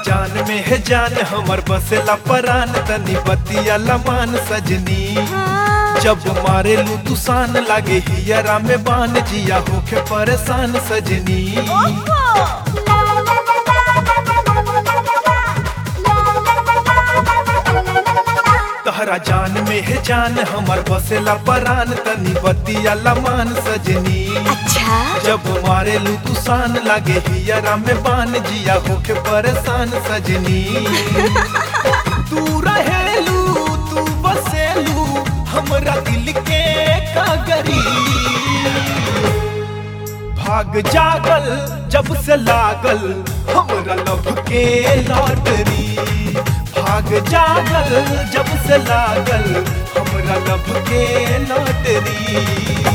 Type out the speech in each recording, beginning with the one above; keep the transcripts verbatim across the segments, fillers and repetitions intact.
जान में है जान हमर बसेला परान तनी बतिया लमान सजनी। जब मारे लू तुसान लागे हियरा में बान जिया होके परेशान सजनी। तहरा जान में है जान हमर बसेला परान तनी बतिया लमान सजनी। अच्छा जब मारे लू तुसान लागे हियरा में बान जिया होके परेशान सजनी। तू रहेलू तू बसेलू हमरा दिल के कागरी। भाग जागल जब से लागल हमरा लब के लॉटरी। भाग जागल जब से लागल हमरा लब के लॉटरी।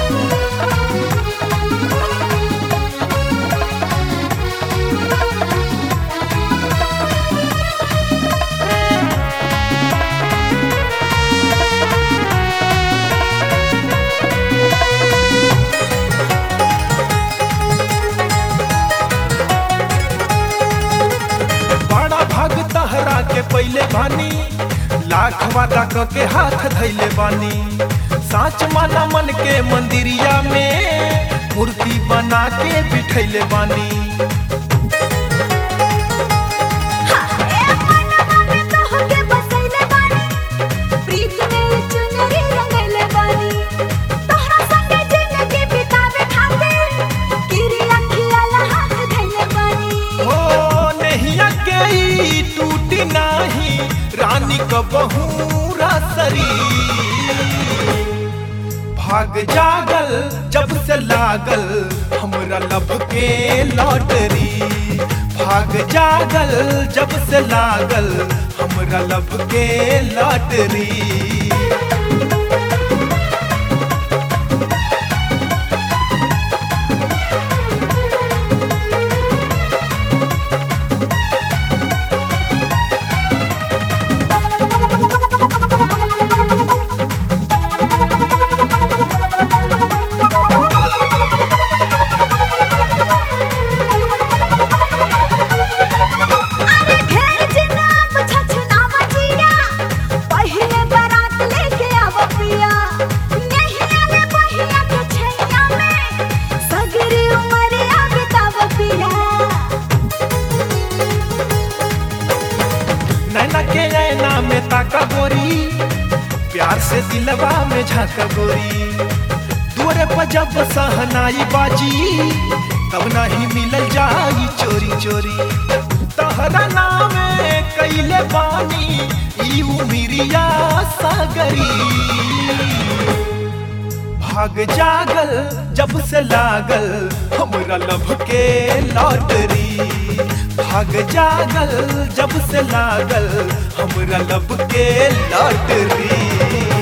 तहरा के पहले बानी लाख वादा क के हाथ धैले बानी। साच माना मन के मंदिरिया में मूर्ति बना के बिठैले बानी। टूटी नाही रानी कबहूरा सरी। भाग जागल जब से लागल हमरा लब के लॉटरी। भाग जागल जब से लागल हमरा लब के लॉटरी। नैना के नैना में ताका गोरी प्यार से दिलवा में झाका गोरी। दुआरे पर जब सहनाई बाजी तब नहीं मिलल जाई चोरी चोरी। तहरा नाम कैले बानी ई उमिरिया सागरी। भाग जागल जब से लागल हमरा लब के लॉटरी। भाग जागल जब से लागल हमरा लब के लॉटरी।